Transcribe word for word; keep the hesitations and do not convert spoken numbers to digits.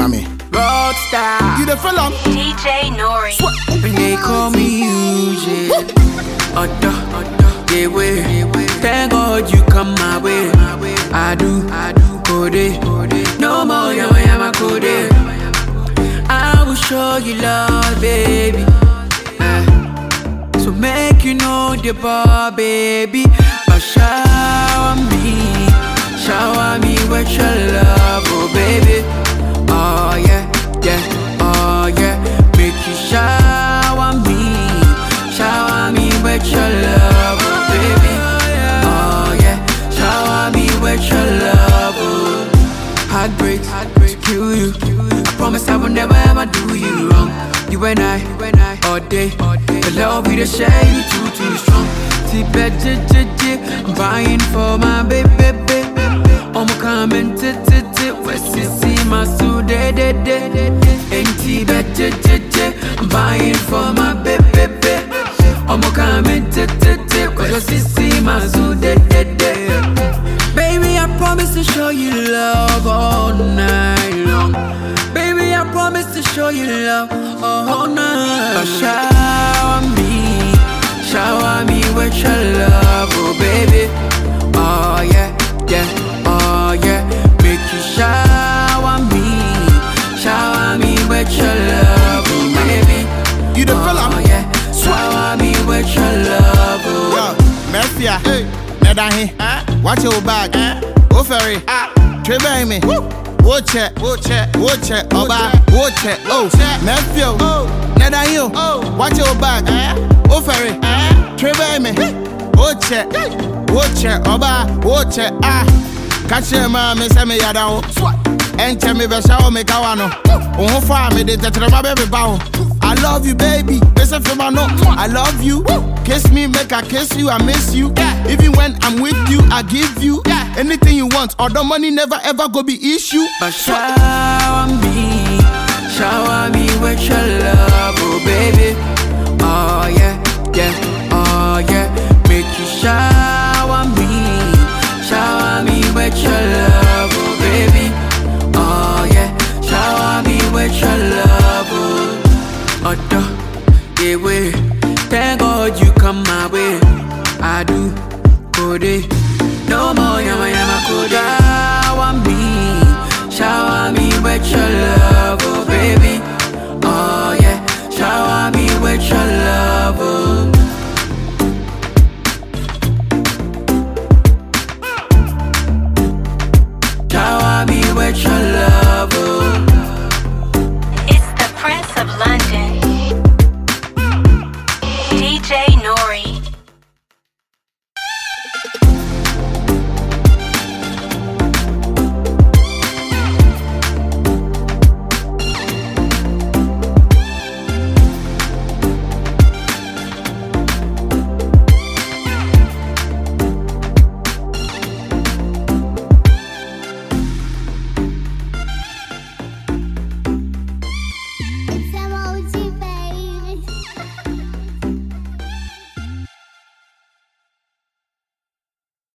me. Rockstar. You the fella? D J Nori. And they call me Eugene. Otto, they way. Thank God you come my way. I do, I do, code. No more yama yama code. I will show you love, baby. Uh, so make you know the bar, baby. But shower me, shower me with your love, oh baby. Oh yeah, yeah, oh yeah. Make you shower me, shower me with your love, oh baby. Oh yeah, shower me with your love, oh. Heartbreaks, heartbreaks to kill you. I promise I will never ever do you wrong. You and I, all day. The love we to share you too, too strong. T-bet, I'm buying for my baby, baby. I'm coming to t-t, what's you see my suit, de de de. And T-bet, I'm buying for my baby, baby. I'm coming to t-t, what's you see my suit, de de de. Baby, I promise to show you love all night long. Baby, I promise to show you love all night. But shower me, shower me with your love, oh baby. Oh yeah, yeah, oh yeah. Make you shower me, shower me with your love, oh baby. You the fella? Oh yeah, shower me with your love, oh. Yo, Mafia, hey, Nadahi, watch your back, oh ferry, Trevor me. Watch it, watch it, watch it, Oba, watch it, oh, Mafia, Neda you, watch your back, oh ferry, Trevor me, watch it, watch it, Oba, watch it, ah, catch your man, Miss Emmy Yadao, and tell me the shower make a one, oh, for me, the baby bow. I love you, baby. Listen for my note. I love you. Kiss me, make I kiss you. I miss you. Even when I'm with you, I give you anything you want. All the money never ever go be issue. But shower me, shower me with your love, oh baby. Oh yeah, yeah, oh yeah. Make you shower me, shower me with your love, oh baby. Oh yeah, shower me with your love, oh. Otto, yeah way. Thank God you come my way. I do, code.